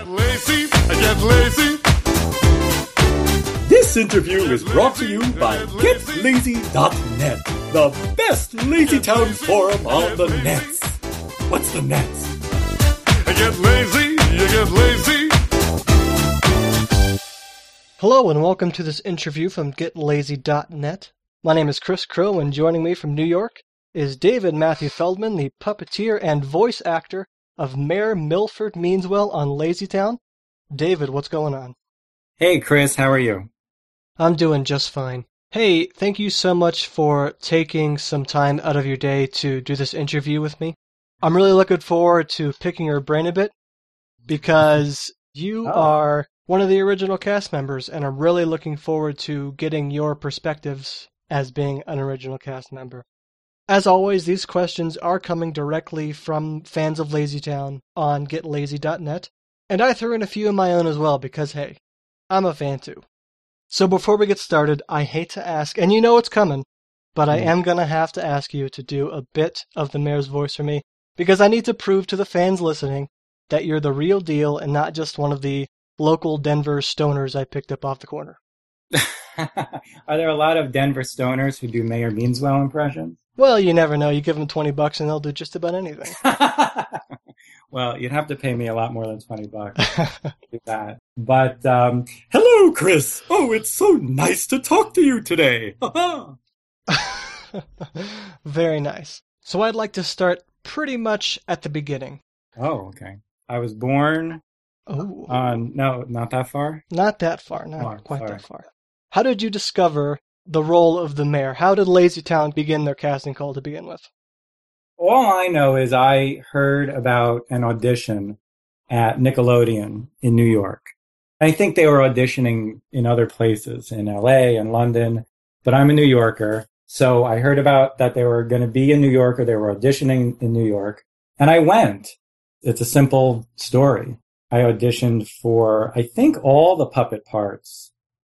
lazy, I get lazy. This interview is brought to you by GetLazy.net, the best LazyTown forum on the nets. What's the nets? I get lazy, you get lazy. Hello and welcome to this interview from GetLazy.net. My name is Chris Crow, and joining me from New York is David Matthew Feldman, the puppeteer and voice actor of Mayor Milford Meanswell on LazyTown. David, what's going on? Hey, Chris, how are you? I'm doing just fine. Hey, thank you so much for taking some time out of your day to do this interview with me. I'm really looking forward to picking your brain a bit because you are one of the original cast members, and I'm really looking forward to getting your perspectives as being an original cast member. As always, these questions are coming directly from fans of LazyTown on GetLazy.net, and I threw in a few of my own as well because, hey, I'm a fan too. So before we get started, I hate to ask, and you know it's coming, but I am going to have to ask you to do a bit of the mayor's voice for me because I need to prove to the fans listening that you're the real deal and not just one of the local Denver stoners I picked up off the corner. Are there a lot of Denver stoners who do Mayor Meanswell impressions? Well, you never know. You give them $20 and they'll do just about anything. Well, you'd have to pay me a lot more than $20 to do that. But, Hello, Chris. Oh, it's so nice to talk to you today. Very nice. So I'd like to start pretty much at the beginning. Oh, okay. I was born on, no, not that far? Not that far, not quite that far. How did you discover the role of the mayor? How did LazyTown begin their casting call to begin with? All I know is I heard about an audition at Nickelodeon in New York. I think they were auditioning in other places, in LA and London, but I'm a New Yorker. So I heard about that they were going to be in New York, or they were auditioning in New York. And I went. It's a simple story. I auditioned for, I think, all the puppet parts,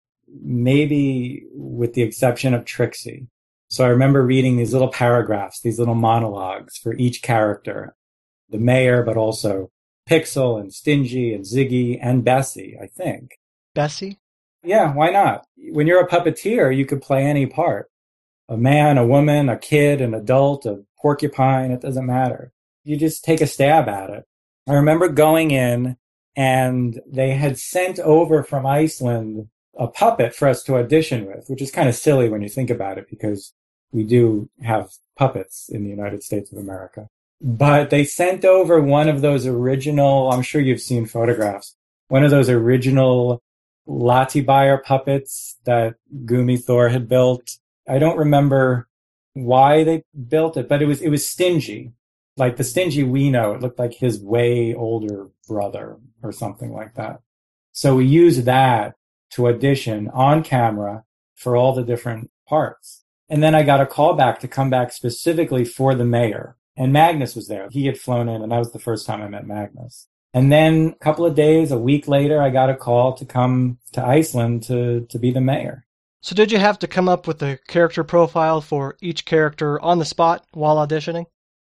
maybe with the exception of Trixie. So I remember reading these little paragraphs, these little monologues for each character, the mayor, but also Pixel and Stingy and Ziggy and Bessie, I think. Bessie? Yeah, why not? When you're a puppeteer, you could play any part. A man, a woman, a kid, an adult, a porcupine, it doesn't matter. You just take a stab at it. I remember going in and they had sent over from Iceland a puppet for us to audition with, which is kind of silly when you think about it because we do have puppets in the United States of America. But they sent over one of those original, I'm sure you've seen photographs, one of those original Lati-Bayer puppets that Gumi Thor had built. I don't remember why they built it, but it was Stingy. Like the Stingy we know, it looked like his way older brother or something like that. So we used that to audition on camera for all the different parts. And then I got a call back to come back specifically for the mayor. And Magnus was there. He had flown in, and that was the first time I met Magnus. And then a couple of days, a week later, I got a call to come to Iceland to be the mayor. So did you have to come up with a character profile for each character on the spot while auditioning?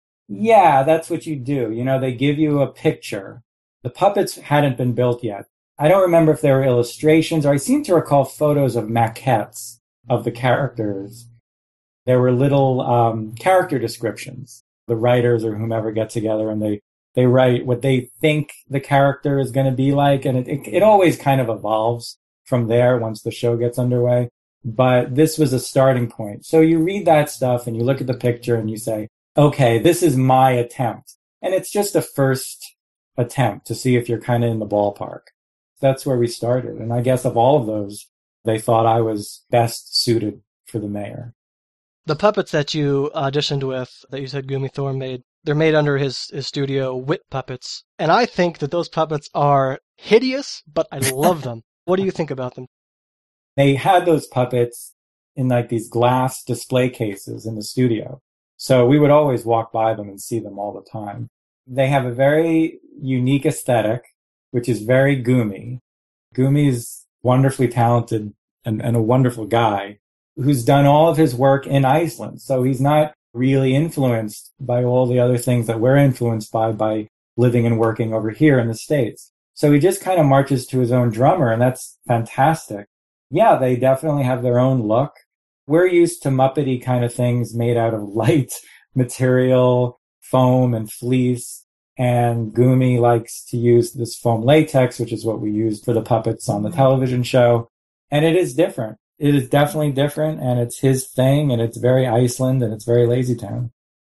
Yeah, that's what you do. You know, they give you a picture. The puppets hadn't been built yet. I don't remember if there were illustrations, or I seem to recall photos of maquettes of the characters. There were little character descriptions. The writers or whomever get together and they write what they think the character is going to be like. And it always kind of evolves from there once the show gets underway. But this was a starting point. So you read that stuff and you look at the picture and you say, okay, this is my attempt. And it's just a first attempt to see if you're kind of in the ballpark. That's where we started. And I guess of all of those, they thought I was best suited for the mayor. The puppets that you auditioned with, that you said Gumi Thor made, they're made under his studio, Wit Puppets. And I think that those puppets are hideous, but I love them. What do you think about them? They had those puppets in like these glass display cases in the studio. So we would always walk by them and see them all the time. They have a very unique aesthetic, which is very Gumi. Gumi's wonderfully talented and a wonderful guy who's done all of his work in Iceland. So he's not really influenced by all the other things that we're influenced by living and working over here in the States. So he just kind of marches to his own drummer, and that's fantastic. Yeah, they definitely have their own look. We're used to Muppety kind of things made out of light material, foam and fleece. And Gumi likes to use this foam latex, which is what we used for the puppets on the television show. And it is different. It is definitely different, and it's his thing, and it's very Iceland, and it's very LazyTown.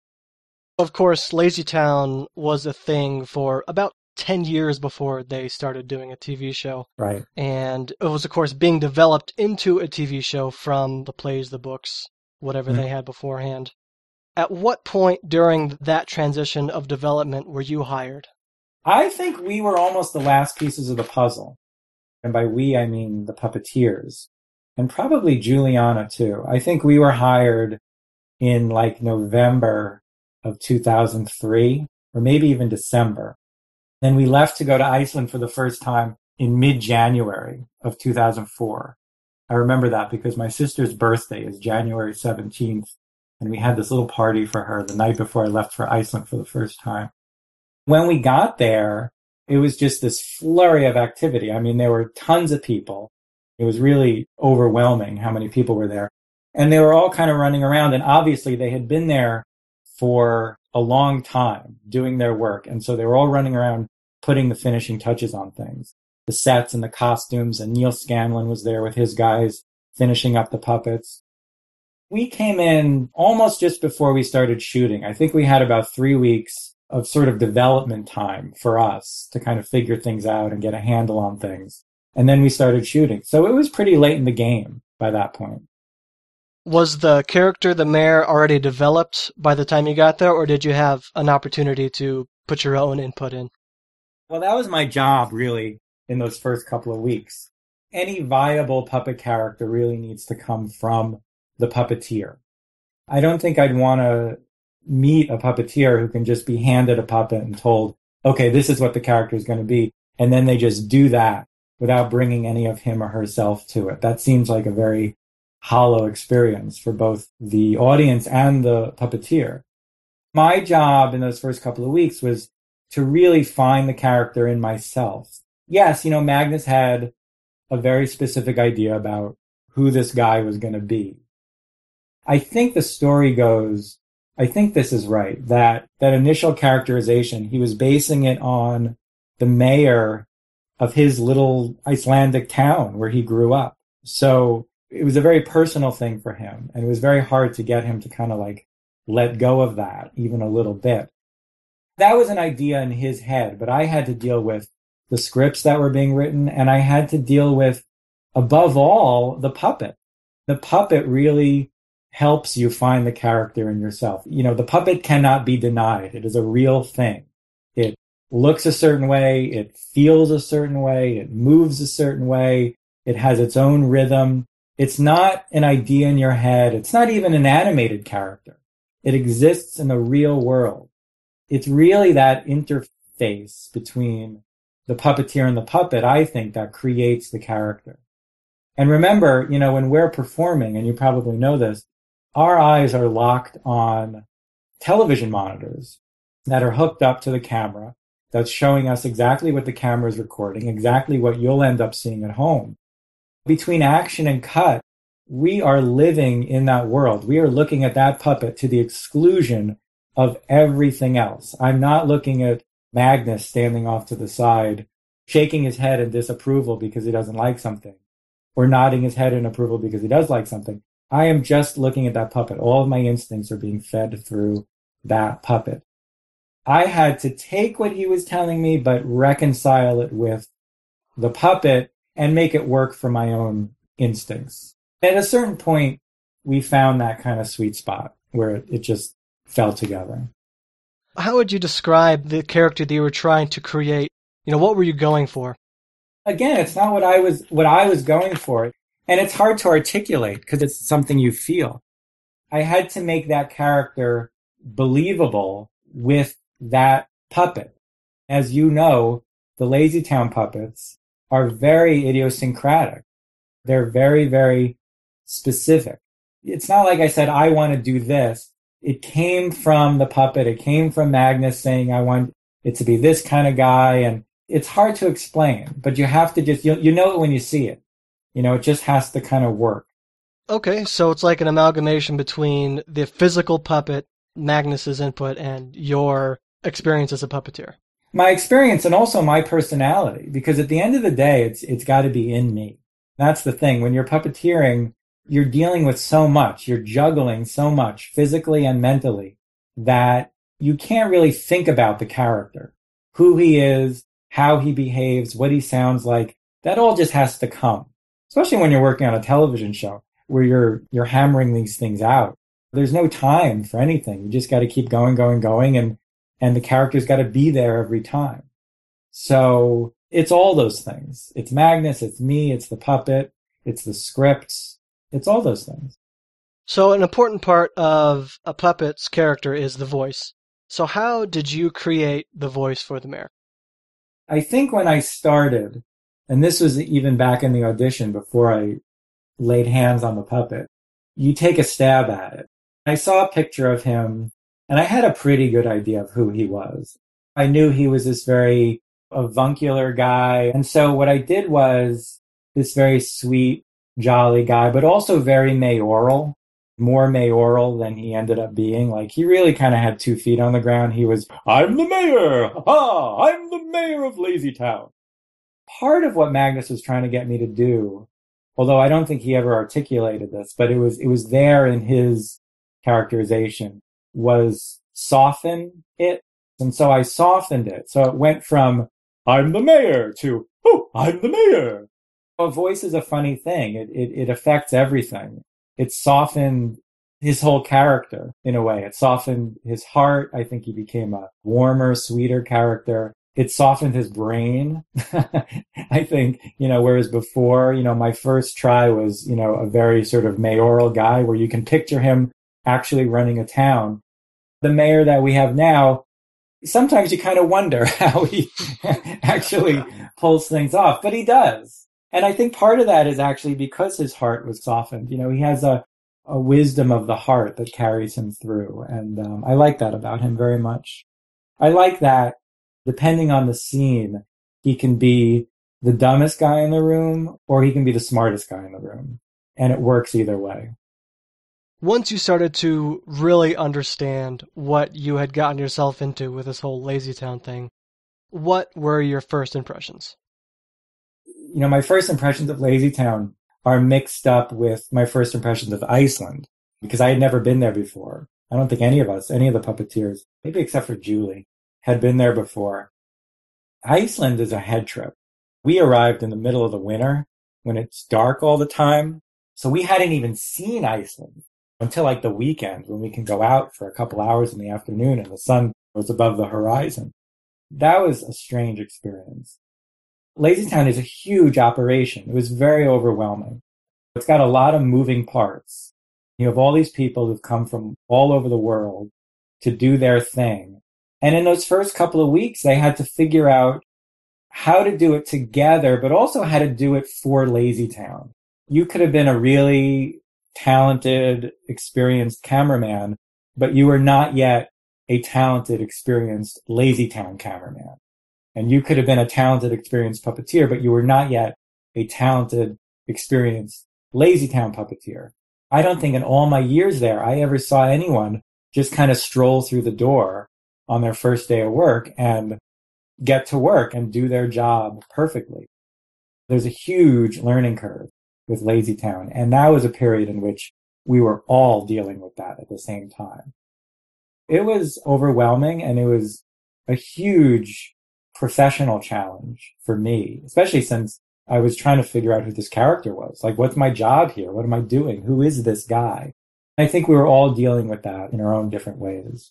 Of course, LazyTown was a thing for about 10 years before they started doing a TV show. Right. And it was, of course, being developed into a TV show from the plays, the books, whatever they had beforehand. At what point during that transition of development were you hired? I think we were almost the last pieces of the puzzle. And by we, I mean the puppeteers. And probably Juliana, too. I think we were hired in like November of 2003, or maybe even December. Then we left to go to Iceland for the first time in mid-January of 2004. I remember that because my sister's birthday is January 17th. And we had this little party for her the night before I left for Iceland for the first time. When we got there, it was just this flurry of activity. I mean, there were tons of people. It was really overwhelming how many people were there. And they were all kind of running around. And obviously they had been there for a long time doing their work. And so they were all running around putting the finishing touches on things. The sets and the costumes. And Neil Scanlon was there with his guys finishing up the puppets. We came in almost just before we started shooting. I think we had about 3 weeks of sort of development time for us to kind of figure things out and get a handle on things. And then we started shooting. So it was pretty late in the game by that point. Was the character, the mayor, already developed by the time you got there, or did you have an opportunity to put your own input in? Well, that was my job, really, in those first couple of weeks. Any viable puppet character really needs to come from the puppeteer. I don't think I'd want to meet a puppeteer who can just be handed a puppet and told, okay, this is what the character is going to be. And then they just do that without bringing any of him or herself to it. That seems like a very hollow experience for both the audience and the puppeteer. My job in those first couple of weeks was to really find the character in myself. Yes, Magnus had a very specific idea about who this guy was going to be. I think the story goes, I think this is right, that initial characterization, he was basing it on the mayor of his little Icelandic town where he grew up. So it was a very personal thing for him. And it was very hard to get him to kind of like let go of that even a little bit. That was an idea in his head, but I had to deal with the scripts that were being written, and I had to deal with, above all, the puppet. The puppet really helps you find the character in yourself. The puppet cannot be denied. It is a real thing. It looks a certain way. It feels a certain way. It moves a certain way. It has its own rhythm. It's not an idea in your head. It's not even an animated character. It exists in the real world. It's really that interface between the puppeteer and the puppet, I think, that creates the character. And remember, when we're performing, and you probably know this, our eyes are locked on television monitors that are hooked up to the camera that's showing us exactly what the camera is recording, exactly what you'll end up seeing at home. Between action and cut, we are living in that world. We are looking at that puppet to the exclusion of everything else. I'm not looking at Magnus standing off to the side, shaking his head in disapproval because he doesn't like something, or nodding his head in approval because he does like something. I am just looking at that puppet. All of my instincts are being fed through that puppet. I had to take what he was telling me, but reconcile it with the puppet and make it work for my own instincts. At a certain point, we found that kind of sweet spot where it just fell together. How would you describe the character that you were trying to create? What were you going for? Again, it's not what I was going for. And it's hard to articulate because it's something you feel. I had to make that character believable with that puppet. As you know, the LazyTown puppets are very idiosyncratic. They're very, very specific. It's not like I said, I want to do this. It came from the puppet. It came from Magnus saying, I want it to be this kind of guy. And It's hard to explain, but you have to just, you know it when you see it. It just has to kind of work. Okay, so it's like an amalgamation between the physical puppet, Magnus's input, and your experience as a puppeteer. My experience and also my personality, because at the end of the day, it's got to be in me. That's the thing. When you're puppeteering, you're dealing with so much. You're juggling so much physically and mentally that you can't really think about the character, who he is, how he behaves, what he sounds like. That all just has to come, especially when you're working on a television show where you're hammering these things out. There's no time for anything. You just got to keep going, and the character's got to be there every time. So it's all those things. It's Magnus, it's me, it's the puppet, it's the scripts, it's all those things. So an important part of a puppet's character is the voice. So how did you create the voice for the mayor? I think when I started, and this was even back in the audition before I laid hands on the puppet, you take a stab at it. I saw a picture of him, and I had a pretty good idea of who he was. I knew he was this very avuncular guy. And so what I did was this very sweet, jolly guy, but also very mayoral, more mayoral than he ended up being. Like, he really kind of had 2 feet on the ground. He was, I'm the mayor! Ha! I'm the mayor of Lazytown. Part of what Magnus was trying to get me to do, although I don't think he ever articulated this, but it was there in his characterization, was soften it. And so I softened it. So it went from, I'm the mayor, to, oh, I'm the mayor. A voice is a funny thing. It affects everything. It softened his whole character in a way. It softened his heart. I think he became a warmer, sweeter character. It softened his brain. I think, whereas before, my first try was, a very sort of mayoral guy where you can picture him actually running a town. The mayor that we have now, sometimes you kind of wonder how he actually pulls things off, but he does. And I think part of that is actually because his heart was softened. He has a wisdom of the heart that carries him through. And I like that about him very much. I like that depending on the scene, he can be the dumbest guy in the room or he can be the smartest guy in the room. And it works either way. Once you started to really understand what you had gotten yourself into with this whole Lazytown thing, what were your first impressions? My first impressions of Lazytown are mixed up with my first impressions of Iceland, because I had never been there before. I don't think any of the puppeteers, maybe except for Julie, had been there before. Iceland is a head trip. We arrived in the middle of the winter when it's dark all the time. So we hadn't even seen Iceland until like the weekend when we can go out for a couple hours in the afternoon and the sun was above the horizon. That was a strange experience. Lazytown is a huge operation. It was very overwhelming. It's got a lot of moving parts. You have all these people who've come from all over the world to do their thing. And in those first couple of weeks, they had to figure out how to do it together, but also how to do it for Lazytown. You could have been a really talented, experienced cameraman, but you were not yet a talented, experienced Lazytown cameraman. And you could have been a talented, experienced puppeteer, but you were not yet a talented, experienced Lazytown puppeteer. I don't think in all my years there, I ever saw anyone just kind of stroll through the door on their first day of work and get to work and do their job perfectly. There's a huge learning curve with Lazytown. And that was a period in which we were all dealing with that at the same time. It was overwhelming, and it was a huge professional challenge for me, especially since I was trying to figure out who this character was. Like, what's my job here? What am I doing? Who is this guy? I think we were all dealing with that in our own different ways.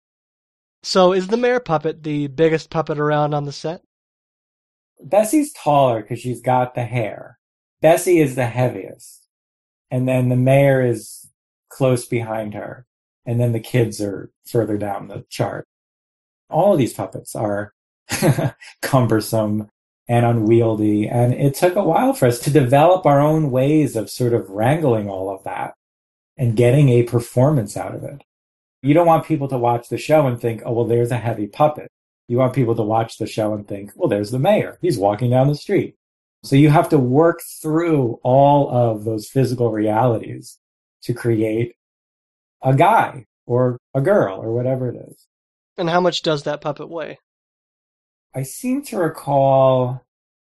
So is the mayor puppet the biggest puppet around on the set? Bessie's taller because she's got the hair. Bessie is the heaviest. And then the mayor is close behind her. And then the kids are further down the chart. All of these puppets are cumbersome and unwieldy. And it took a while for us to develop our own ways of sort of wrangling all of that and getting a performance out of it. You don't want people to watch the show and think, oh, well, there's a heavy puppet. You want people to watch the show and think, well, there's the mayor. He's walking down the street. So you have to work through all of those physical realities to create a guy or a girl or whatever it is. And how much does that puppet weigh? I seem to recall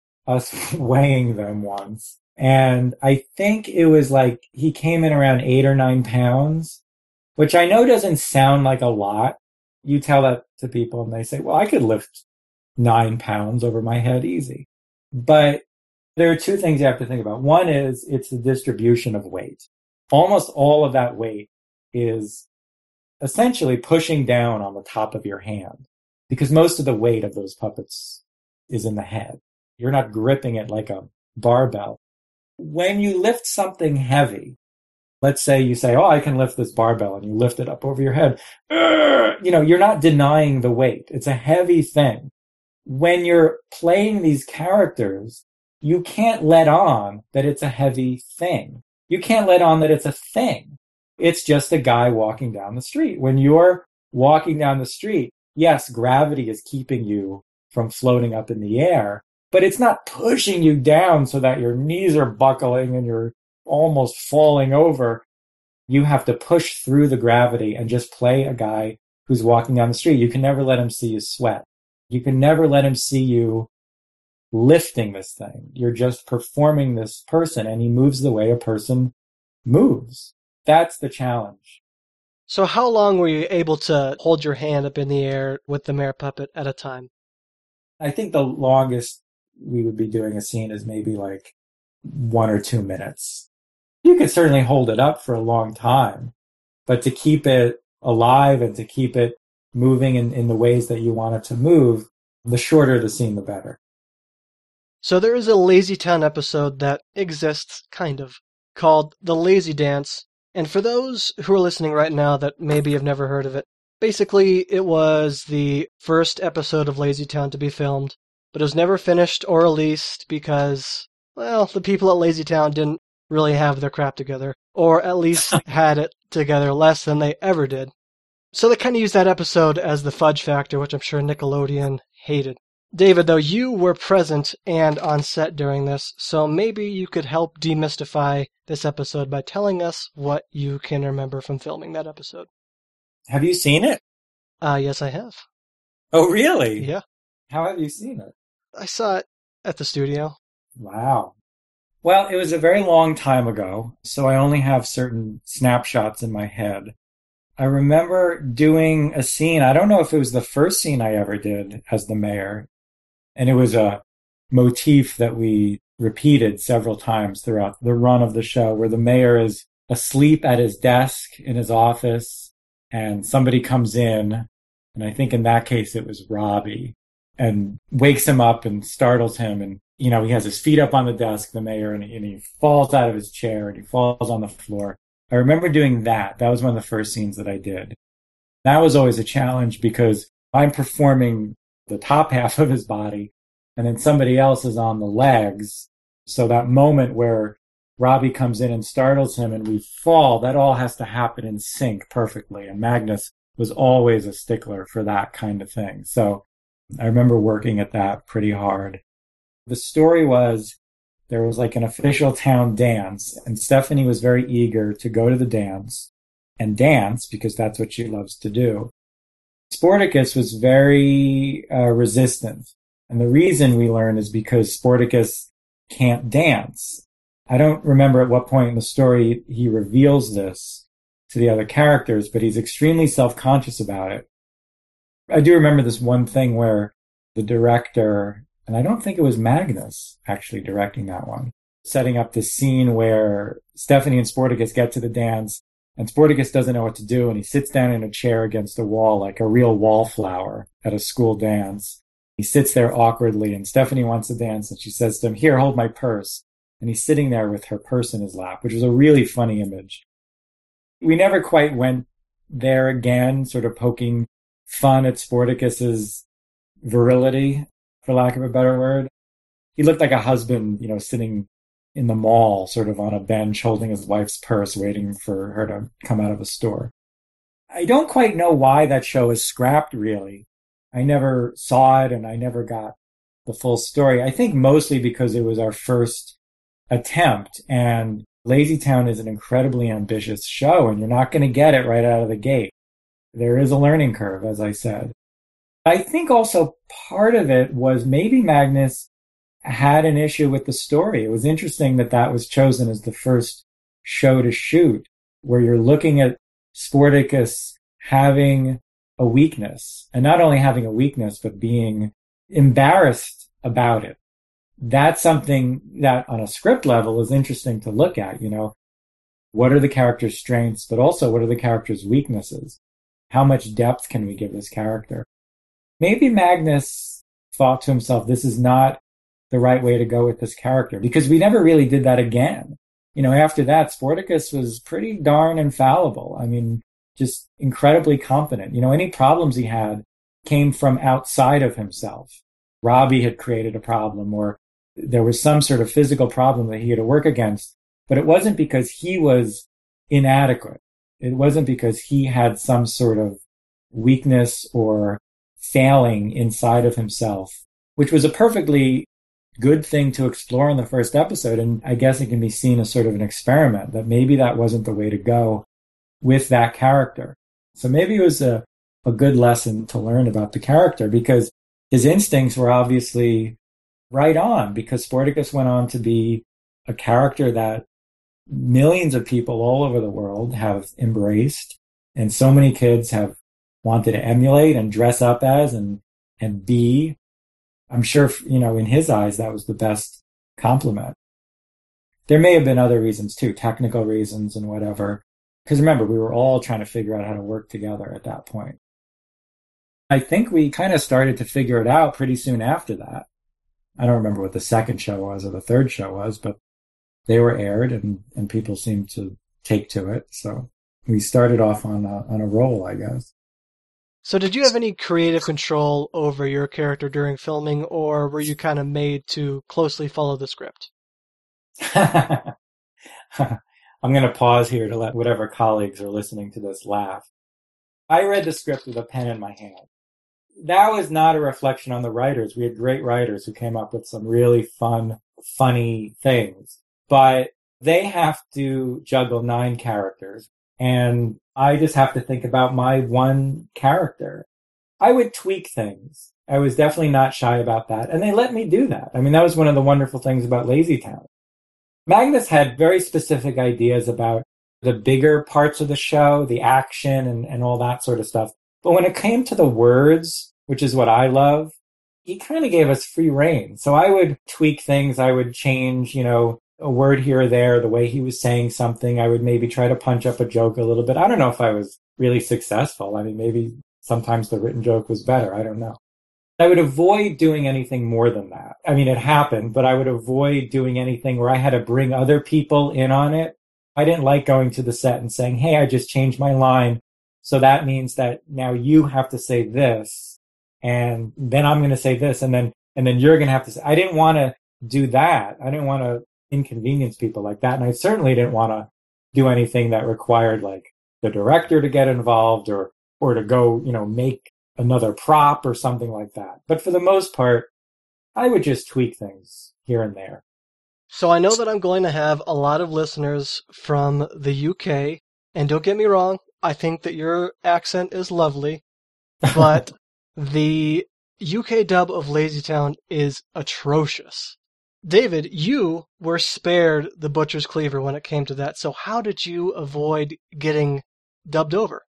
us weighing them once. And I think it was like he came in around 8 or 9 pounds, which I know doesn't sound like a lot. You tell that to people and they say, well, I could lift 9 pounds over my head easy. But there are two things you have to think about. One is it's the distribution of weight. Almost all of that weight is essentially pushing down on the top of your hand because most of the weight of those puppets is in the head. You're not gripping it like a barbell. When you lift something heavy, let's say you say, oh, I can lift this barbell, and you lift it up over your head. You're not denying the weight. It's a heavy thing. When you're playing these characters, you can't let on that it's a heavy thing. You can't let on that it's a thing. It's just a guy walking down the street. When you're walking down the street, yes, gravity is keeping you from floating up in the air, but it's not pushing you down so that your knees are buckling and you're almost falling over. You have to push through the gravity and just play a guy who's walking down the street. You can never let him see you sweat. You can never let him see you lifting this thing. You're just performing this person, and he moves the way a person moves. That's the challenge. So how long were you able to hold your hand up in the air with the mayor puppet at a time? I think the longest we would be doing a scene is maybe like 1 or 2 minutes. You could certainly hold it up for a long time, but to keep it alive and to keep it moving in the ways that you want it to move, the shorter the scene, the better. So there is a Lazy Town episode that exists, kind of, called The Lazy Dance. And for those who are listening right now that maybe have never heard of it, basically it was the first episode of Lazy Town to be filmed, but it was never finished or released because, well, the people at Lazy Town didn't really have their crap together, or at least had it together less than they ever did. So they kind of used that episode as the fudge factor, which I'm sure Nickelodeon hated. David, though, you were present and on set during this, so maybe you could help demystify this episode by telling us what you can remember from filming that episode. Have you seen it? Yes, I have. Oh, really? Yeah. How have you seen it? I saw it at the studio. Wow. Well, it was a very long time ago, so I only have certain snapshots in my head. I remember doing a scene. I don't know if it was the first scene I ever did as the mayor. And it was a motif that we repeated several times throughout the run of the show, where the mayor is asleep at his desk in his office and somebody comes in. And I think in that case, it was Robbie, and wakes him up and startles him. And, he has his feet up on the desk, the mayor, and he falls out of his chair and he falls on the floor. I remember doing that. That was one of the first scenes that I did. That was always a challenge because I'm performing the top half of his body and then somebody else is on the legs. So that moment where Robbie comes in and startles him and we fall, that all has to happen in sync perfectly. And Magnus was always a stickler for that kind of thing. So I remember working at that pretty hard. The story was there was like an official town dance, and Stephanie was very eager to go to the dance and dance because that's what she loves to do. Sportacus was very resistant. And the reason we learn is because Sportacus can't dance. I don't remember at what point in the story he reveals this to the other characters, but he's extremely self-conscious about it. I do remember this one thing where the director, and I don't think it was Magnus actually directing that one, setting up this scene where Stephanie and Sportacus get to the dance, and Sportacus doesn't know what to do, and he sits down in a chair against a wall like a real wallflower at a school dance. He sits there awkwardly, and Stephanie wants to dance, and she says to him, "Here, hold my purse." And he's sitting there with her purse in his lap, which was a really funny image. We never quite went there again, sort of poking fun at Sportacus's virility, for lack of a better word. He looked like a husband, sitting in the mall, sort of on a bench, holding his wife's purse, waiting for her to come out of a store. I don't quite know why that show is scrapped, really. I never saw it and I never got the full story. I think mostly because it was our first attempt, and LazyTown is an incredibly ambitious show and you're not going to get it right out of the gate. There is a learning curve, as I said. I think also part of it was maybe Magnus had an issue with the story. It was interesting that that was chosen as the first show to shoot, where you're looking at Sportacus having a weakness, and not only having a weakness, but being embarrassed about it. That's something that on a script level is interesting to look at, you know. What are the character's strengths, but also what are the character's weaknesses? How much depth can we give this character? Maybe Magnus thought to himself, this is not the right way to go with this character, because we never really did that again. You know, after that, Sportacus was pretty darn infallible. I mean, just incredibly competent. You know, any problems he had came from outside of himself. Robbie had created a problem, or there was some sort of physical problem that he had to work against, but it wasn't because he was inadequate. It wasn't because he had some sort of weakness or failing inside of himself, which was a perfectly good thing to explore in the first episode. And I guess it can be seen as sort of an experiment that maybe that wasn't the way to go with that character. So maybe it was a good lesson to learn about the character, because his instincts were obviously right on, because Sportacus went on to be a character that millions of people all over the world have embraced, and so many kids have wanted to emulate and dress up as and be. I'm sure, you know, in his eyes, that was the best compliment. There may have been other reasons too, technical reasons and whatever. Because remember, we were all trying to figure out how to work together at that point. I think we kind of started to figure it out pretty soon after that. I don't remember what the second show was or the third show was, but they were aired and people seemed to take to it. So we started off on a roll, I guess. So did you have any creative control over your character during filming, or were you kind of made to closely follow the script? I'm going to pause here to let whatever colleagues are listening to this laugh. I read the script with a pen in my hand. That was not a reflection on the writers. We had great writers who came up with some really fun, funny things. But they have to juggle 9 characters. And I just have to think about my one character. I would tweak things. I was definitely not shy about that. And they let me do that. I mean, that was one of the wonderful things about LazyTown. Magnus had very specific ideas about the bigger parts of the show, the action and all that sort of stuff. But when it came to the words, which is what I love, he kind of gave us free rein. So I would tweak things. I would change, you know, a word here or there, the way he was saying something. I would maybe try to punch up a joke a little bit. I don't know if I was really successful. I mean, maybe sometimes the written joke was better. I don't know. I would avoid doing anything more than that. I mean, it happened, but I would avoid doing anything where I had to bring other people in on it. I didn't like going to the set and saying, hey, I just changed my line. So that means that now you have to say this, and then I'm going to say this, and then you're going to have to say, I didn't want to do that. I didn't want to inconvenience people like that. And I certainly didn't want to do anything that required like the director to get involved or to go, you know, make another prop or something like that. But for the most part, I would just tweak things here and there. So I know that I'm going to have a lot of listeners from the UK, and don't get me wrong, I think that your accent is lovely, but the UK dub of LazyTown is atrocious. David, you were spared the butcher's cleaver when it came to that, so how did you avoid getting dubbed over?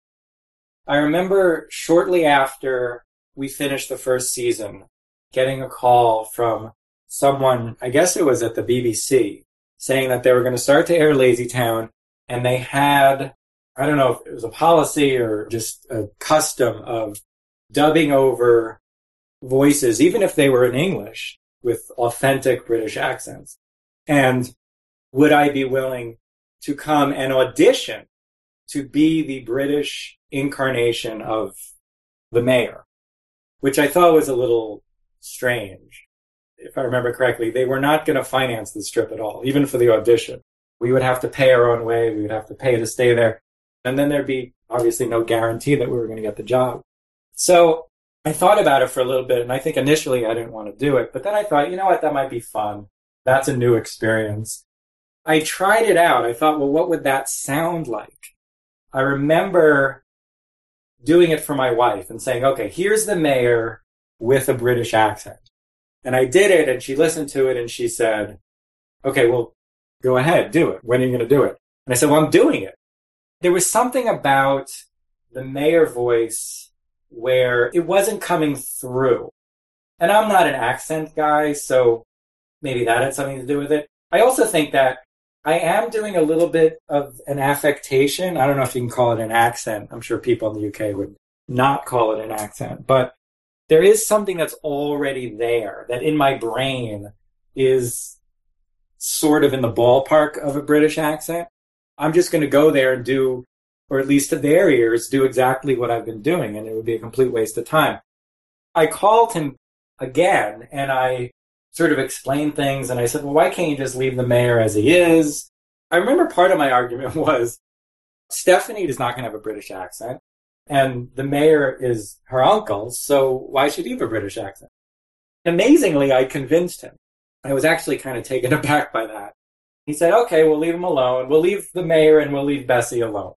I remember shortly after we finished the first season, getting a call from someone, I guess it was at the BBC, saying that they were going to start to air LazyTown, and they had, I don't know if it was a policy or just a custom of dubbing over voices, even if they were in English, with authentic British accents. And would I be willing to come and audition to be the British incarnation of the mayor, which I thought was a little strange. If I remember correctly, they were not going to finance the strip at all, even for the audition. We would have to pay our own way. We would have to pay to stay there. And then there'd be obviously no guarantee that we were going to get the job. So I thought about it for a little bit, and I think initially I didn't want to do it, but then I thought, you know what, that might be fun. That's a new experience. I tried it out. I thought, well, what would that sound like? I remember doing it for my wife and saying, okay, here's the mayor with a British accent. And I did it, and she listened to it, and she said, okay, well, go ahead, do it. When are you going to do it? And I said, well, I'm doing it. There was something about the mayor voice where it wasn't coming through. And I'm not an accent guy, so maybe that had something to do with it. I also think that I am doing a little bit of an affectation. I don't know if you can call it an accent. I'm sure people in the UK would not call it an accent. But there is something that's already there that in my brain is sort of in the ballpark of a British accent. I'm just going to go there and do, or at least to their ears, do exactly what I've been doing, and it would be a complete waste of time. I called him again, and I sort of explained things, and I said, well, why can't you just leave the mayor as he is? I remember part of my argument was Stephanie is not going to have a British accent, and the mayor is her uncle, so why should he have a British accent? Amazingly, I convinced him. I was actually kind of taken aback by that. He said, okay, we'll leave him alone. We'll leave the mayor and we'll leave Bessie alone.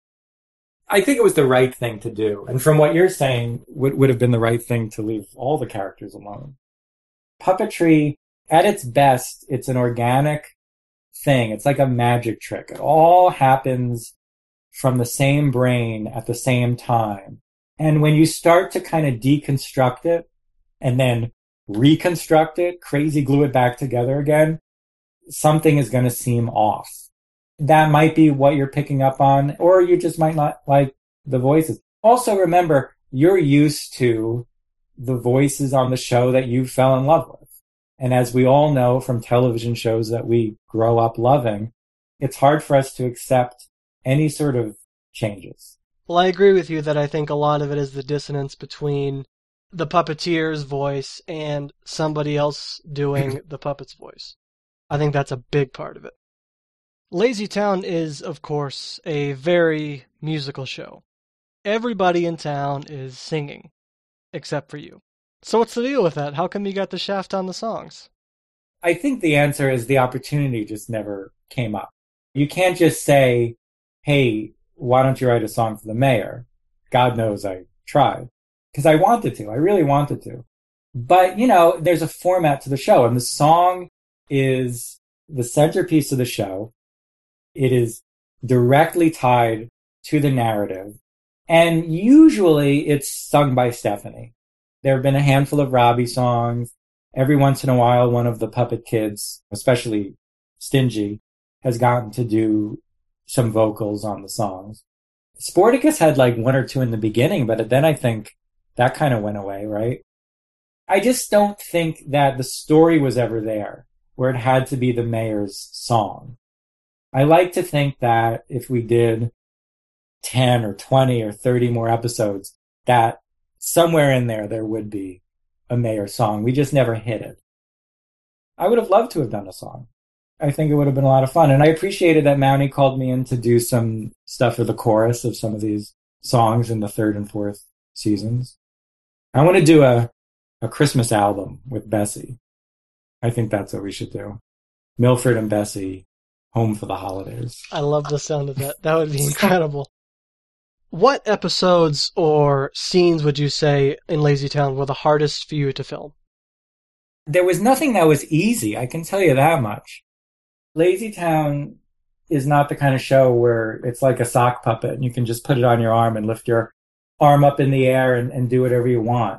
I think it was the right thing to do. And from what you're saying, would have been the right thing to leave all the characters alone. Puppetry, at its best, it's an organic thing. It's like a magic trick. It all happens from the same brain at the same time. And when you start to kind of deconstruct it and then reconstruct it, crazy glue it back together again, something is going to seem off. That might be what you're picking up on, or you just might not like the voices. Also remember, you're used to the voices on the show that you fell in love with. And as we all know from television shows that we grow up loving, it's hard for us to accept any sort of changes. Well, I agree with you that I think a lot of it is the dissonance between the puppeteer's voice and somebody else doing the puppet's voice. I think that's a big part of it. Lazy Town is, of course, a very musical show. Everybody in town is singing, except for you. So what's the deal with that? How come you got the shaft on the songs? I think the answer is the opportunity just never came up. You can't just say, hey, why don't you write a song for the mayor? God knows I tried. Because I wanted to. I really wanted to. But, you know, there's a format to the show, and the song is the centerpiece of the show. It is directly tied to the narrative. And usually it's sung by Stephanie. There have been a handful of Robbie songs. Every once in a while, one of the puppet kids, especially Stingy, has gotten to do some vocals on the songs. Sporticus had like one or two in the beginning, but then I think that kind of went away, right? I just don't think that the story was ever there, where it had to be the mayor's song. I like to think that if we did 10 or 20 or 30 more episodes, that somewhere in there would be a mayor song. We just never hit it. I would have loved to have done a song. I think it would have been a lot of fun. And I appreciated that Mountie called me in to do some stuff for the chorus of some of these songs in the third and fourth seasons. I want to do a Christmas album with Bessie. I think that's what we should do. Milford and Bessie, home for the holidays. I love the sound of that. That would be incredible. What episodes or scenes would you say in Lazy Town were the hardest for you to film? There was nothing that was easy, I can tell you that much. Lazy Town is not the kind of show where it's like a sock puppet and you can just put it on your arm and lift your arm up in the air and do whatever you want.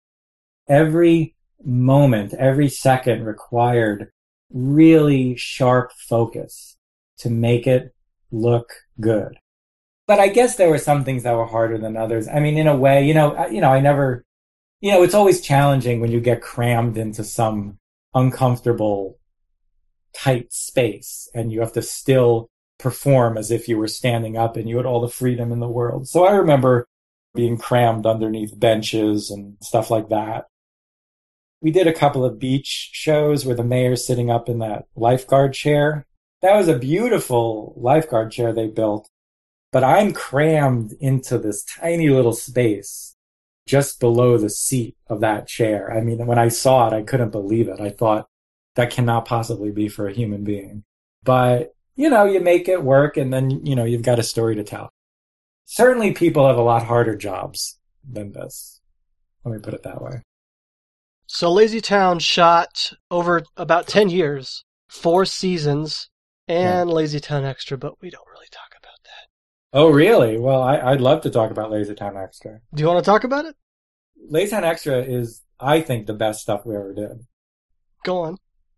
Every moment, every second required really sharp focus to make it look good. But I guess there were some things that were harder than others. I mean, in a way, I never, it's always challenging when you get crammed into some uncomfortable, tight space and you have to still perform as if you were standing up and you had all the freedom in the world. So I remember being crammed underneath benches and stuff like that. We did a couple of beach shows where the mayor's sitting up in that lifeguard chair. That was a beautiful lifeguard chair they built. But I'm crammed into this tiny little space. just below the seat of that chair. I mean, when I saw it, I couldn't believe it. I thought that cannot possibly be for a human being. But, you make it work, and then, you've got a story to tell. Certainly people have a lot harder jobs than this. Let me put it that way. So LazyTown shot over about 10 years, 4 seasons, and LazyTown Extra, but we don't really talk about that. Oh, really? Well, I'd love to talk about LazyTown Extra. Do you want to talk about it? LazyTown Extra is, I think, the best stuff we ever did. Go on.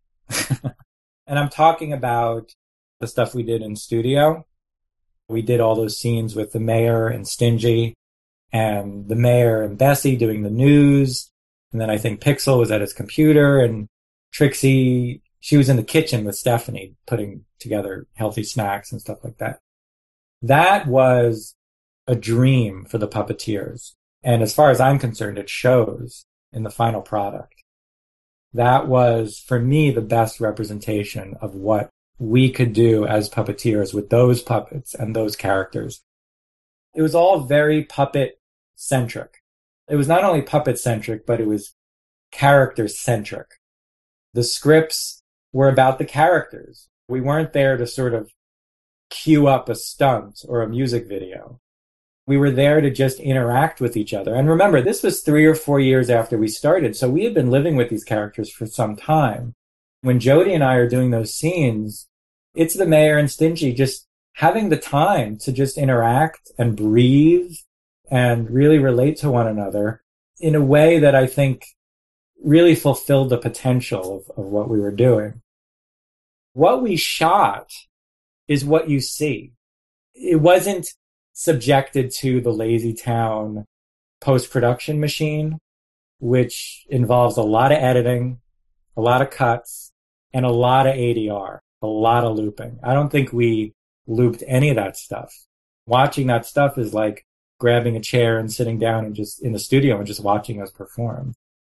And I'm talking about the stuff we did in studio. We did all those scenes with the mayor and Stingy, and the mayor and Bessie doing the news. And then I think Pixel was at his computer, and Trixie, she was in the kitchen with Stephanie putting together healthy snacks and stuff like that. That was a dream for the puppeteers. And as far as I'm concerned, it shows in the final product. That was, for me, the best representation of what we could do as puppeteers with those puppets and those characters. It was all very puppet-centric. It was not only puppet-centric, but it was character-centric. The scripts were about the characters. We weren't there to sort of cue up a stunt or a music video. We were there to just interact with each other. And remember, this was 3 or 4 years after we started, so we had been living with these characters for some time. When Jody and I are doing those scenes, it's the mayor and Stingy just having the time to just interact and breathe and really relate to one another in a way that I think really fulfilled the potential of what we were doing. What we shot is what you see. It wasn't subjected to the LazyTown post-production machine, which involves a lot of editing, a lot of cuts, and a lot of ADR, a lot of looping. I don't think we looped any of that stuff. Watching that stuff is like grabbing a chair and sitting down and just in the studio and just watching us perform.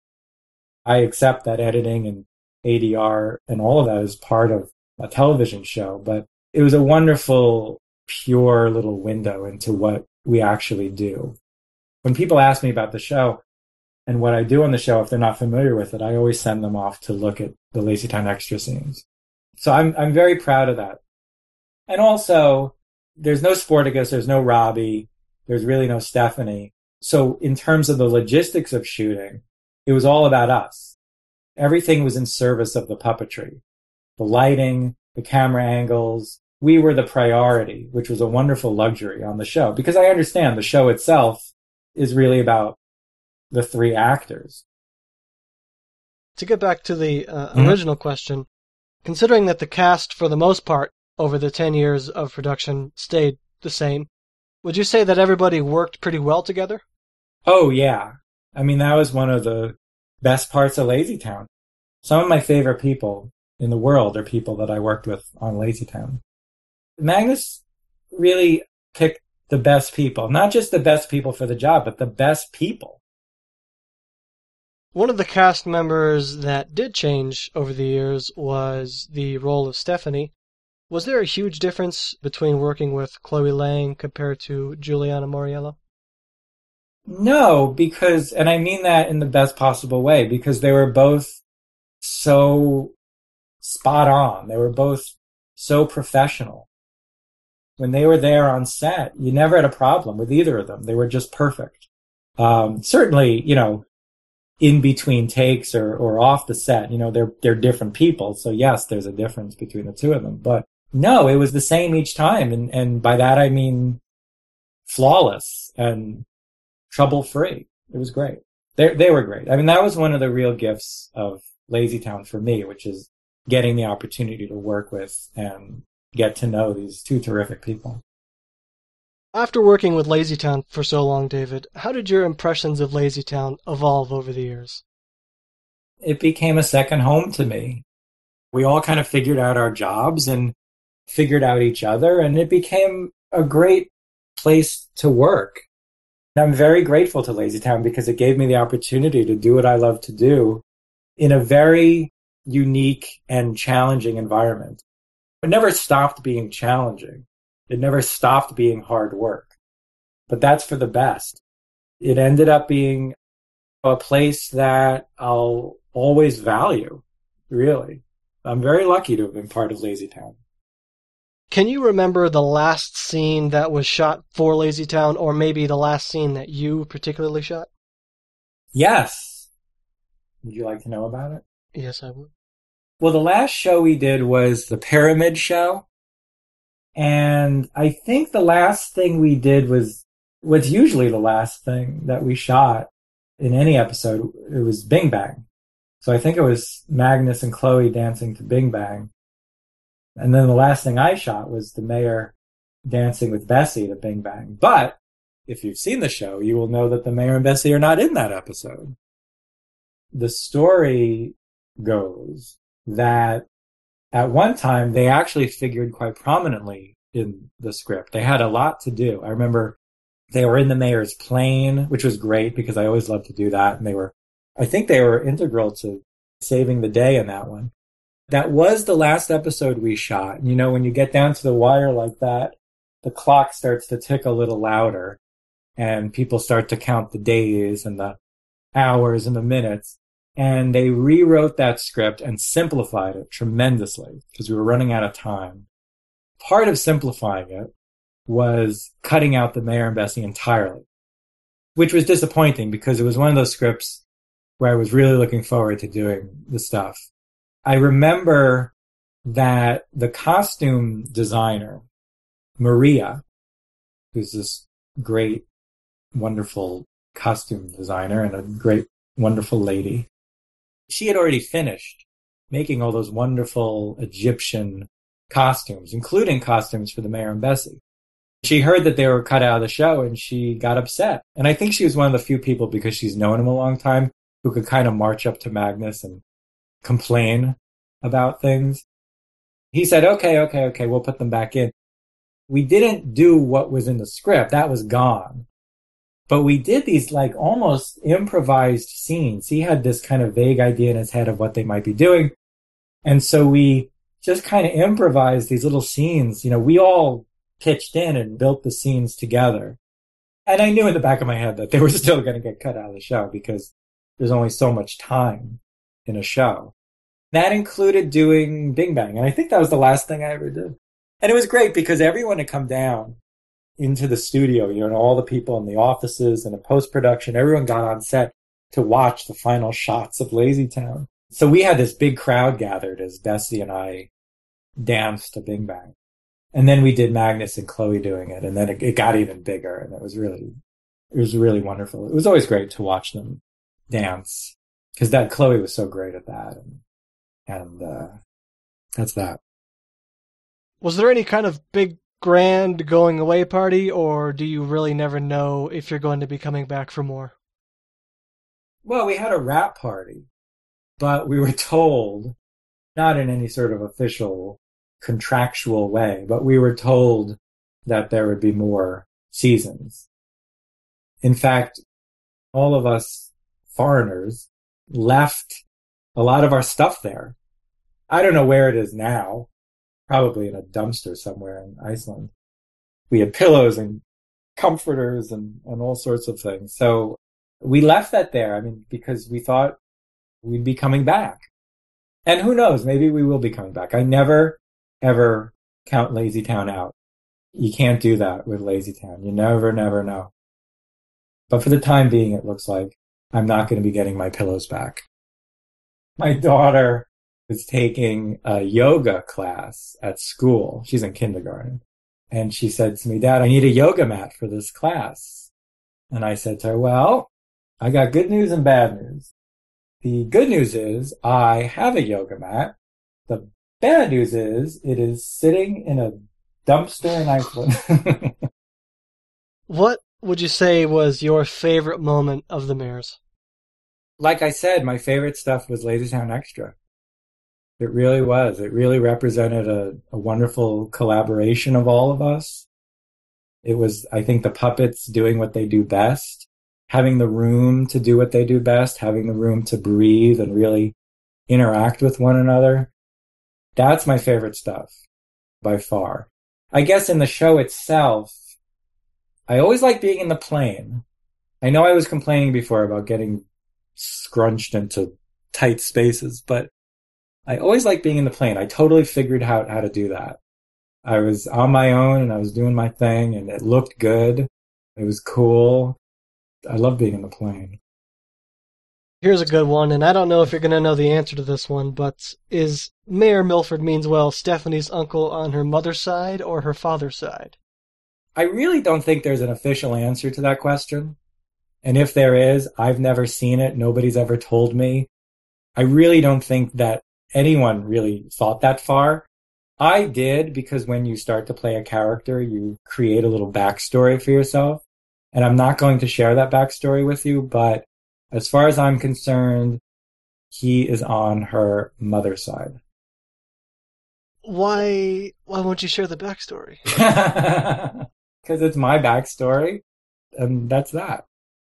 I accept that editing and ADR and all of that is part of a television show, but it was a wonderful, pure little window into what we actually do. When people ask me about the show and what I do on the show, if they're not familiar with it, I always send them off to look at the LazyTown Extra scenes. So I'm very proud of that. And also, there's no Sporticus, there's no Robbie, there's really no Stephanie. So in terms of the logistics of shooting, it was all about us. Everything was in service of the puppetry. The lighting, the camera angles, we were the priority, which was a wonderful luxury on the show. Because I understand the show itself is really about the 3 actors. To get back to the original question, considering that the cast, for the most part, over the 10 years of production stayed the same, would you say that everybody worked pretty well together? Oh, yeah. I mean, that was one of the best parts of LazyTown. Some of my favorite people in the world are people that I worked with on LazyTown. Magnus really picked the best people, not just the best people for the job, but the best people. One of the cast members that did change over the years was the role of Stephanie. Was there a huge difference between working with Chloe Lang compared to Juliana Moriello? No, because, and I mean that in the best possible way, because they were both so spot on. They were both so professional. When they were there on set, you never had a problem with either of them. They were just perfect. Certainly, in between takes or off the set, they're different people. So yes, there's a difference between the two of them. But no, it was the same each time. And by that, I mean flawless and trouble-free. It was great. They were great. I mean, that was one of the real gifts of LazyTown for me, which is getting the opportunity to work with and get to know these 2 terrific people. After working with LazyTown for so long, David, how did your impressions of LazyTown evolve over the years? It became a second home to me. We all kind of figured out our jobs and figured out each other, and it became a great place to work. And I'm very grateful to LazyTown because it gave me the opportunity to do what I love to do in a very unique and challenging environment. It never stopped being challenging. It never stopped being hard work. But that's for the best. It ended up being a place that I'll always value, really. I'm very lucky to have been part of LazyTown. Can you remember the last scene that was shot for LazyTown, or maybe the last scene that you particularly shot? Yes. Would you like to know about it? Yes, I would. Well, the last show we did was the Pyramid Show. And I think the last thing we did was what's usually the last thing that we shot in any episode. It was Bing Bang. So I think it was Magnus and Chloe dancing to Bing Bang. And then the last thing I shot was the mayor dancing with Bessie to Bing Bang. But if you've seen the show, you will know that the mayor and Bessie are not in that episode. The story goes that at one time they actually figured quite prominently in the script. They had a lot to do. I remember they were in the mayor's plane, which was great because I always love to do that. And I think they were integral to saving the day in that one. That was the last episode we shot. You know, when you get down to the wire like that, the clock starts to tick a little louder and people start to count the days and the hours and the minutes. And they rewrote that script and simplified it tremendously because we were running out of time. Part of simplifying it was cutting out the mayor and Bessie entirely, which was disappointing because it was one of those scripts where I was really looking forward to doing the stuff. I remember that the costume designer, Maria, who's this great, wonderful costume designer and a great, wonderful lady, she had already finished making all those wonderful Egyptian costumes, including costumes for the mayor and Bessie. She heard that they were cut out of the show and she got upset. And I think she was one of the few people, because she's known him a long time, who could kind of march up to Magnus and complain about things. He said, okay, we'll put them back in. We didn't do what was in the script. That was gone. But we did these like almost improvised scenes. He had this kind of vague idea in his head of what they might be doing. And so we just kind of improvised these little scenes. You know, we all pitched in and built the scenes together. And I knew in the back of my head that they were still going to get cut out of the show because there's only so much time in a show. That included doing Bing Bang. And I think that was the last thing I ever did. And it was great because everyone had come down into the studio, you know, and all the people in the offices and in post-production, everyone got on set to watch the final shots of LazyTown. So we had this big crowd gathered as Bessie and I danced to Bing Bang. And then we did Magnus and Chloe doing it. And then it got even bigger. And it was really wonderful. It was always great to watch them dance because that Chloe was so great at that. And that's that. Was there any kind of big, grand going away party, or do you really never know if you're going to be coming back for more? Well, we had a wrap party, but we were told, not in any sort of official contractual way, but we were told that there would be more seasons. In fact, all of us foreigners left a lot of our stuff there. I don't know where it is now, probably in a dumpster somewhere in Iceland. We had pillows and comforters and all sorts of things. So we left that there, I mean, because we thought we'd be coming back. And who knows, maybe we will be coming back. I never, ever count LazyTown out. You can't do that with LazyTown. You never know. But for the time being, it looks like I'm not going to be getting my pillows back. My daughter is taking a yoga class at school. She's in kindergarten. And she said to me, Dad, I need a yoga mat for this class. And I said to her, well, I got good news and bad news. The good news is I have a yoga mat. The bad news is it is sitting in a dumpster in Iceland. What would you say was your favorite moment of the Mares? Like I said, my favorite stuff was LazyTown Extra. It really was. It really represented a wonderful collaboration of all of us. It was, I think, the puppets doing what they do best, having the room to do what they do best, having the room to breathe and really interact with one another. That's my favorite stuff, by far. I guess in the show itself, I always like being in the plane. I know I was complaining before about getting scrunched into tight spaces, but I always like being in the plane. I totally figured out how to do that. I was on my own and I was doing my thing and it looked good. It was cool. I love being in the plane. Here's a good one, and I don't know if you're going to know the answer to this one, but is Mayor Milford Meanswell Stephanie's uncle on her mother's side or her father's side? I really don't think there's an official answer to that question. And if there is, I've never seen it. Nobody's ever told me. I really don't think that anyone really thought that far. I did, because when you start to play a character, you create a little backstory for yourself. And I'm not going to share that backstory with you, but as far as I'm concerned, he is on her mother's side. Why won't you share the backstory? Because it's my backstory, and that's that.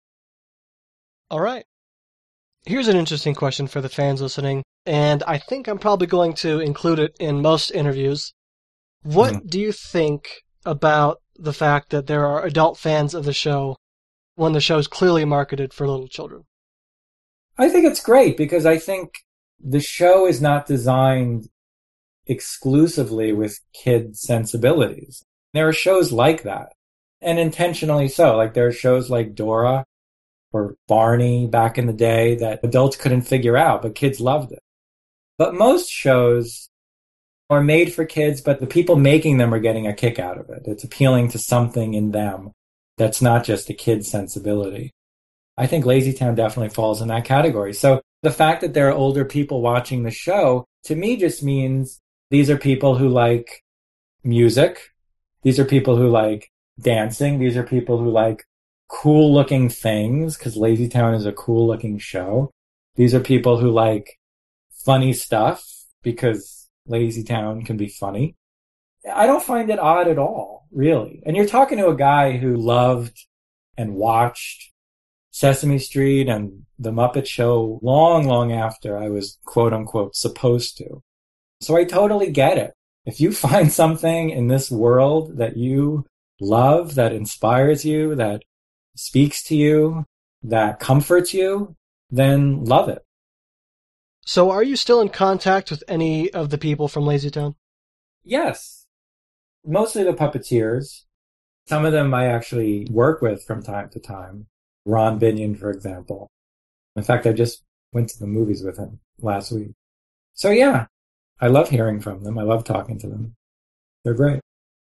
All right. Here's an interesting question for the fans listening, and I think I'm probably going to include it in most interviews. What do you think about the fact that there are adult fans of the show when the show is clearly marketed for little children? I think it's great, because I think the show is not designed exclusively with kid sensibilities. There are shows like that, and intentionally so. Like there are shows like Dora or Barney back in the day that adults couldn't figure out, but kids loved it. But most shows are made for kids, but the people making them are getting a kick out of it. It's appealing to something in them that's not just a kid's sensibility. I think LazyTown definitely falls in that category. So the fact that there are older people watching the show, to me, just means these are people who like music. These are people who like dancing. These are people who like cool looking things, because LazyTown is a cool looking show. These are people who like funny stuff, because LazyTown can be funny. I don't find it odd at all, really. And you're talking to a guy who loved and watched Sesame Street and The Muppet Show long, long after I was quote unquote supposed to. So I totally get it. If you find something in this world that you love, that inspires you, that speaks to you, that comforts you, then love it. So are you still in contact with any of the people from LazyTown? Yes. Mostly the puppeteers. Some of them I actually work with from time to time. Ron Binion, for example. In fact, I just went to the movies with him last week. So yeah, I love hearing from them. I love talking to them. They're great.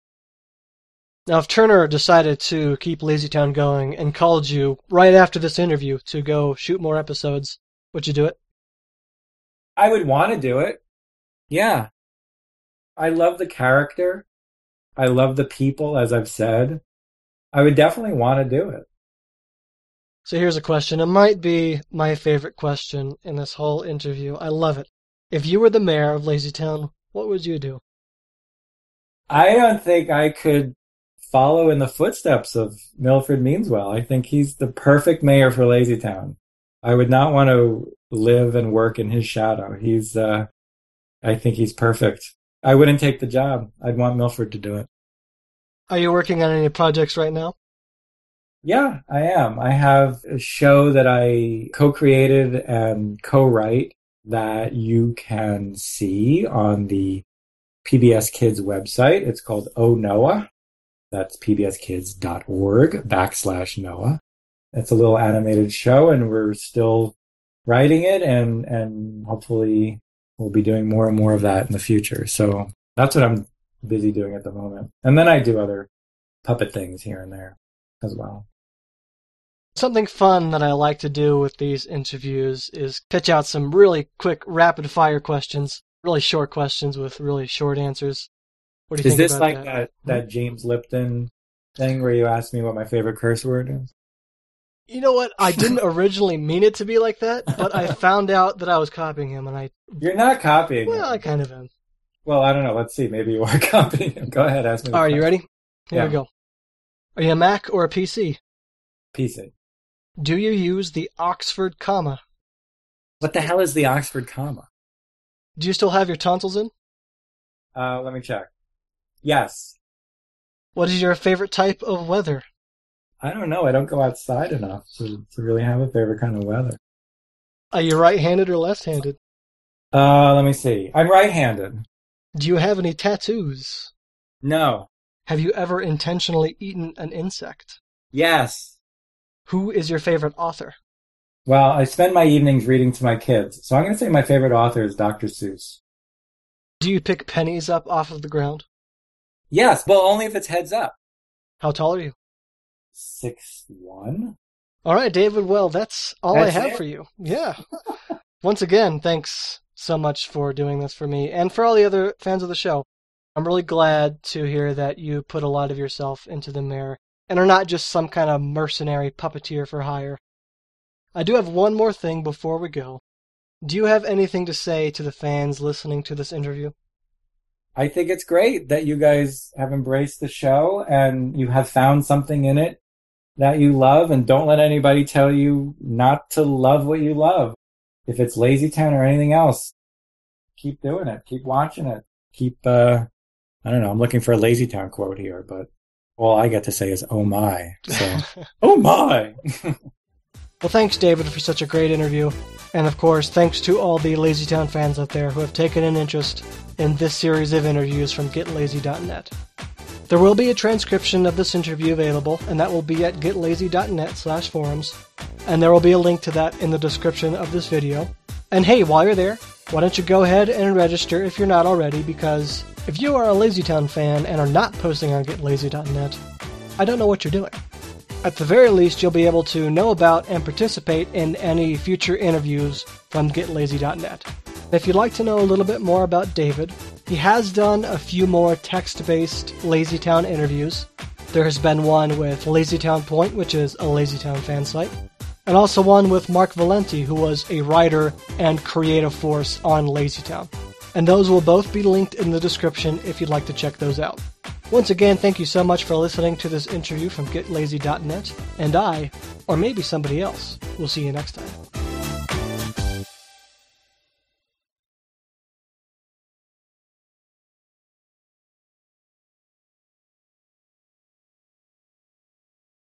Now, if Turner decided to keep LazyTown going and called you right after this interview to go shoot more episodes, would you do it? I would want to do it. Yeah. I love the character. I love the people, as I've said. I would definitely want to do it. So here's a question. It might be my favorite question in this whole interview. I love it. If you were the mayor of LazyTown, what would you do? I don't think I could follow in the footsteps of Milford Meanswell. I think he's the perfect mayor for LazyTown. I would not want to live and work in his shadow. I think he's perfect. I wouldn't take the job. I'd want Milford to do it. Are you working on any projects right now? Yeah, I am. I have a show that I co-created and co-write that you can see on the PBS Kids website. It's called Oh Noah. That's pbskids.org/Noah. It's a little animated show, and we're still writing it, and hopefully we'll be doing more and more of that in the future. So that's what I'm busy doing at the moment. And then I do other puppet things here and there as well. Something fun that I like to do with these interviews is pitch out some really quick, rapid-fire questions, really short questions with really short answers. What do you think Is this about like that? that James Lipton thing where you asked me what my favorite curse word is? You know what? I didn't originally mean it to be like that, but I found out that I was copying him, and You're not copying well, him. I kind of am. Well, I don't know. Let's see. Maybe you are copying him. Go ahead. Ask me. All right, you ready? Here Yeah. we go. Are you a Mac or a PC? PC. Do you use the Oxford comma? What the hell is the Oxford comma? Do you still have your tonsils in? Let me check. Yes. What is your favorite type of weather? I don't know. I don't go outside enough to really have a favorite kind of weather. Are you right-handed or left-handed? Let me see. I'm right-handed. Do you have any tattoos? No. Have you ever intentionally eaten an insect? Yes. Who is your favorite author? Well, I spend my evenings reading to my kids, so I'm going to say my favorite author is Dr. Seuss. Do you pick pennies up off of the ground? Yes, well, only if it's heads up. How tall are you? 6'1". All right, David. Well, that's all I have it? for you. Yeah. Once again, thanks so much for doing this for me and for all the other fans of the show. I'm really glad to hear that you put a lot of yourself into the mare and are not just some kind of mercenary puppeteer for hire. I do have one more thing before we go. Do you have anything to say to the fans listening to this interview? I think it's great that you guys have embraced the show and you have found something in it that you love, and don't let anybody tell you not to love what you love. If it's LazyTown or anything else, keep doing it. Keep watching it. Keep, I don't know, I'm looking for a LazyTown quote here, but all I get to say is, oh my. So, oh my! Well, thanks, David, for such a great interview. And of course, thanks to all the LazyTown fans out there who have taken an interest in this series of interviews from GetLazy.net. There will be a transcription of this interview available, and that will be at getlazy.net/forums. And there will be a link to that in the description of this video. And hey, while you're there, why don't you go ahead and register if you're not already, because if you are a LazyTown fan and are not posting on getlazy.net, I don't know what you're doing. At the very least, you'll be able to know about and participate in any future interviews from getlazy.net. If you'd like to know a little bit more about David, he has done a few more text-based LazyTown interviews. There has been one with LazyTown Point, which is a LazyTown fan site, and also one with Mark Valenti, who was a writer and creative force on LazyTown. And those will both be linked in the description if you'd like to check those out. Once again, thank you so much for listening to this interview from GetLazy.net, and I, or maybe somebody else, will see you next time.